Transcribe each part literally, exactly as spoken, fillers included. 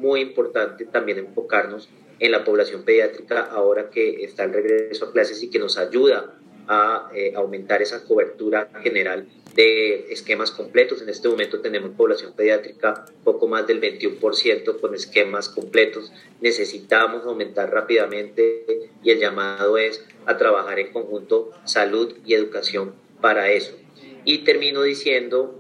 muy importante también enfocarnos en la población pediátrica ahora que está el regreso a clases y que nos ayuda a eh, aumentar esa cobertura general de esquemas completos. En este momento tenemos población pediátrica poco más del veintiuno por ciento con esquemas completos. Necesitamos aumentar rápidamente y el llamado es a trabajar en conjunto salud y educación para eso. Y termino diciendo,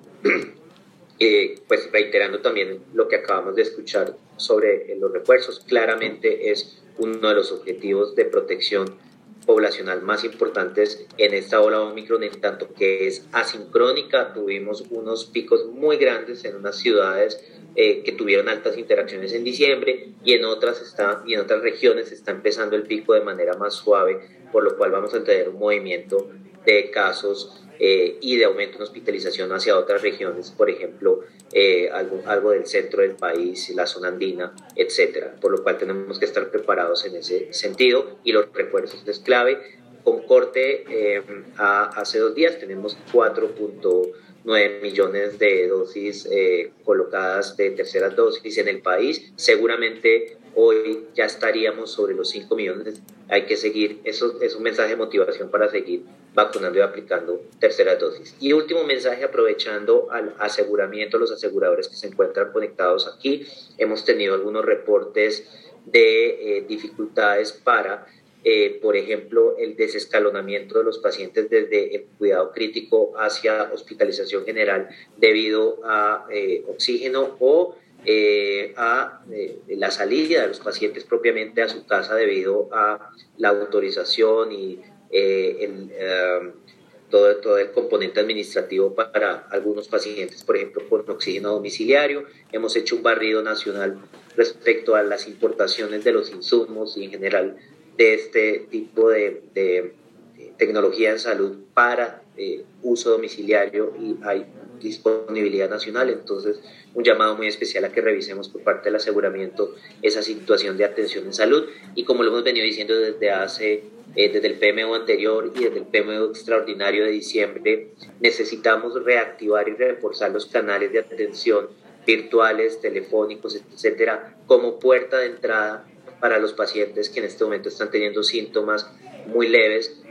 eh, pues reiterando también lo que acabamos de escuchar sobre los refuerzos, claramente es uno de los objetivos de protección poblacional más importantes en esta ola Omicron, en tanto que es asincrónica. Tuvimos unos picos muy grandes en unas ciudades eh, que tuvieron altas interacciones en diciembre y en otras está, y en otras regiones está empezando el pico de manera más suave, por lo cual vamos a tener un movimiento de casos eh, y de aumento en hospitalización hacia otras regiones, por ejemplo, eh, algo, algo del centro del país, la zona andina, etcétera. Por lo cual tenemos que estar preparados en ese sentido y los refuerzos es clave. Con corte eh, a, hace dos días tenemos cuatro punto nueve millones de dosis eh, colocadas de terceras dosis en el país. Seguramente hoy ya estaríamos sobre los cinco millones. Hay que seguir, eso es un mensaje de motivación para seguir vacunando y aplicando terceras dosis. Y último mensaje, aprovechando al aseguramiento, los aseguradores que se encuentran conectados aquí, hemos tenido algunos reportes de eh, dificultades para, eh, por ejemplo, el desescalonamiento de los pacientes desde el cuidado crítico hacia hospitalización general debido a eh, oxígeno o Eh, a eh, la salida de los pacientes propiamente a su casa debido a la autorización y eh, el, eh, todo, todo el componente administrativo para algunos pacientes, por ejemplo, con oxígeno domiciliario. Hemos hecho un barrido nacional respecto a las importaciones de los insumos y en general de este tipo de, de tecnología en salud para eh, uso domiciliario y hay disponibilidad nacional. Entonces, un llamado muy especial a que revisemos por parte del aseguramiento esa situación de atención en salud y como lo hemos venido diciendo desde hace eh, desde el P M O anterior y desde el P M O extraordinario de diciembre, necesitamos reactivar y reforzar los canales de atención virtuales, telefónicos, etcétera, como puerta de entrada para los pacientes que en este momento están teniendo síntomas muy leves